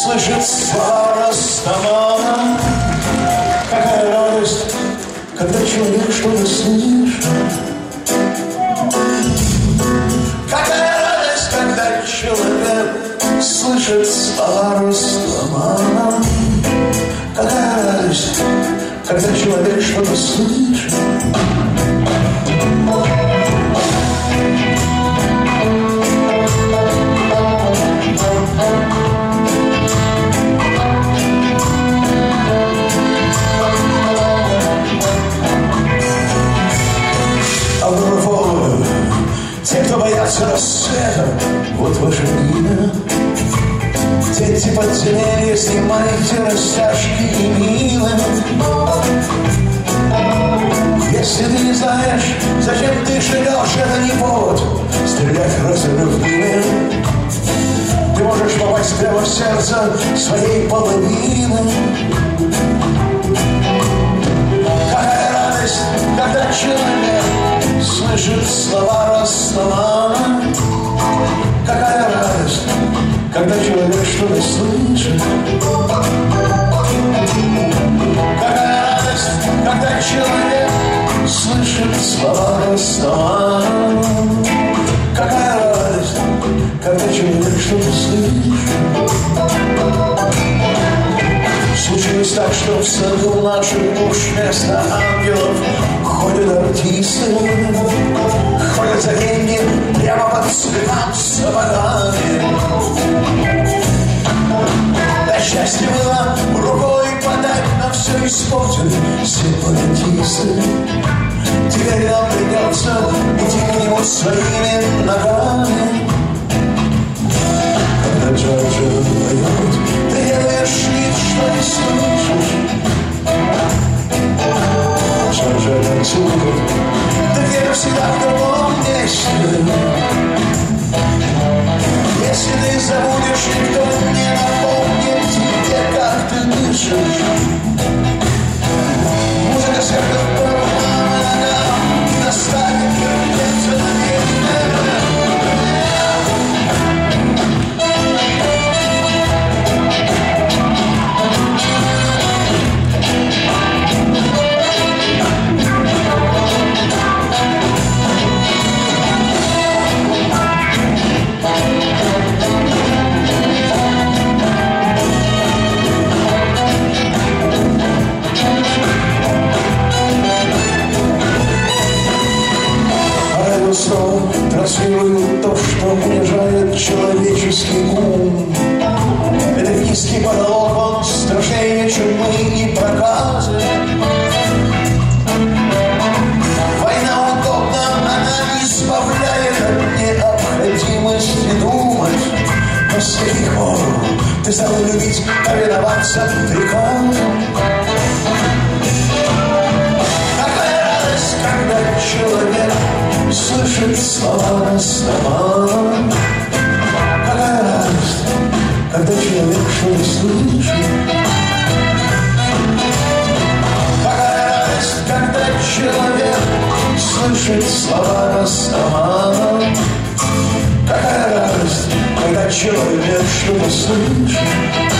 слышит слова Растамана. Какая радость, когда человек что-то слышит. Какая радость, когда человек слышит слова Растамана. Какая радость, когда человек что-то слышит. Те, кто боятся рассвета, вот ваше имя. Дети подземелья, снимайте растяжки и милы. Если ты не знаешь, зачем ты шагаешь, это не повод стрелять разрыв дымы. Ты можешь попасть прямо в сердце своей половины. Какая радость, когда человек слышит слова Растамана. Какая радость, когда человек что-то слышит. Какая радость, когда человек слышит слова Растамана. Какая радость, когда человек что-то слышит. Случилось так, что в саду наших душ вместо ангелов ходят артисты. Ходят за деньги прямо под цветам сапогами. Да счастье было рукой подать, но все испортили сепаратисты. Теперь нам придется идти к нему своими ногами. Когда Джорджа поет, ты делаешь вид, что не слышишь. Джорджа танцует, ты где-то всегда в другом месте. Если ты забудешь, никто не напомнит тебе, как ты дышишь. Музыка сверху по ногам наставит сердце на место. Транслирует то, что унижает человеческий ум. Этот низкий потолок, он страшнее чумы и проказы. Война удобна, она избавляет от необходимости думать. Но с каких пор ты стал любить повиноваться приказам? Какая радость, когда человек слышит слова Растамана. Какая радость, когда человек что-то слышит. Какая радость, когда человек слышит слова Растамана. Какая радость, когда человек что-то слышит.